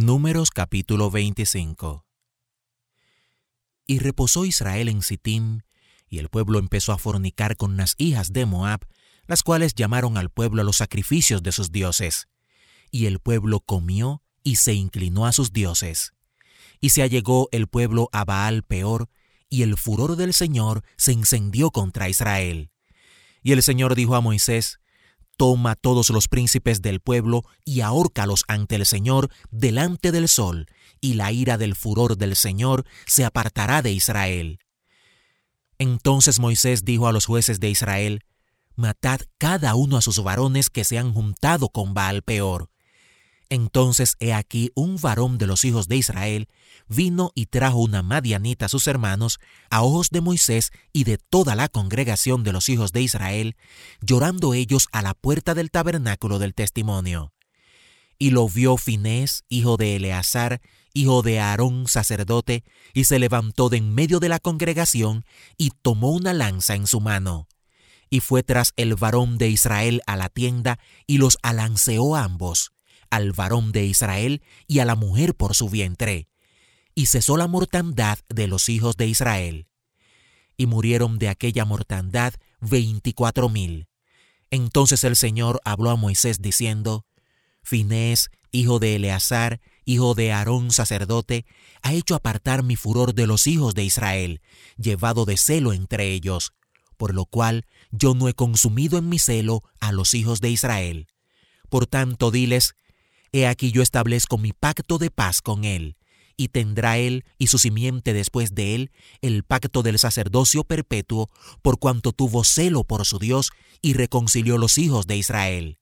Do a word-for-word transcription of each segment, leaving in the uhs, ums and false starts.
Números capítulo veinticinco. Y reposó Israel en Sitim, y el pueblo empezó a fornicar con las hijas de Moab, las cuales llamaron al pueblo a los sacrificios de sus dioses. Y el pueblo comió y se inclinó a sus dioses. Y se allegó el pueblo a Baal Peor, y el furor del Señor se encendió contra Israel. Y el Señor dijo a Moisés: Toma todos los príncipes del pueblo y ahórcalos ante el Señor delante del sol, y la ira del furor del Señor se apartará de Israel. Entonces Moisés dijo a los jueces de Israel: Matad cada uno a sus varones que se han juntado con Baal Peor. Entonces he aquí un varón de los hijos de Israel vino y trajo una madianita a sus hermanos a ojos de Moisés y de toda la congregación de los hijos de Israel, llorando ellos a la puerta del tabernáculo del testimonio. Y lo vio Finés, hijo de Eleazar, hijo de Aarón, sacerdote, y se levantó de en medio de la congregación y tomó una lanza en su mano. Y fue tras el varón de Israel a la tienda y los alanceó a ambos, al varón de Israel y a la mujer por su vientre. Y cesó la mortandad de los hijos de Israel. Y murieron de aquella mortandad veinticuatro mil. Entonces el Señor habló a Moisés diciendo: Finés, hijo de Eleazar, hijo de Aarón, sacerdote, ha hecho apartar mi furor de los hijos de Israel, llevado de celo entre ellos, por lo cual yo no he consumido en mi celo a los hijos de Israel. Por tanto, diles: He aquí yo establezco mi pacto de paz con él, y tendrá él y su simiente después de él el pacto del sacerdocio perpetuo, por cuanto tuvo celo por su Dios y reconcilió los hijos de Israel.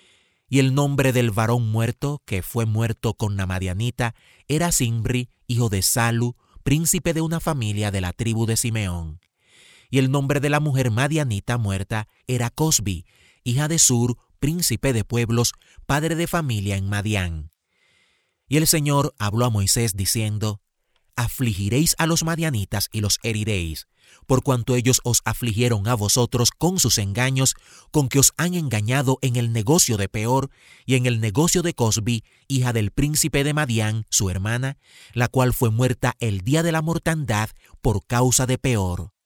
Y el nombre del varón muerto, que fue muerto con la madianita, era Zimri, hijo de Salu, príncipe de una familia de la tribu de Simeón. Y el nombre de la mujer madianita muerta era Cosbi, hija de Sur, príncipe de pueblos, padre de familia en Madián. Y el Señor habló a Moisés diciendo: Afligiréis a los madianitas y los heriréis, por cuanto ellos os afligieron a vosotros con sus engaños, con que os han engañado en el negocio de Peor y en el negocio de Cosbi, hija del príncipe de Madián, su hermana, la cual fue muerta el día de la mortandad por causa de Peor.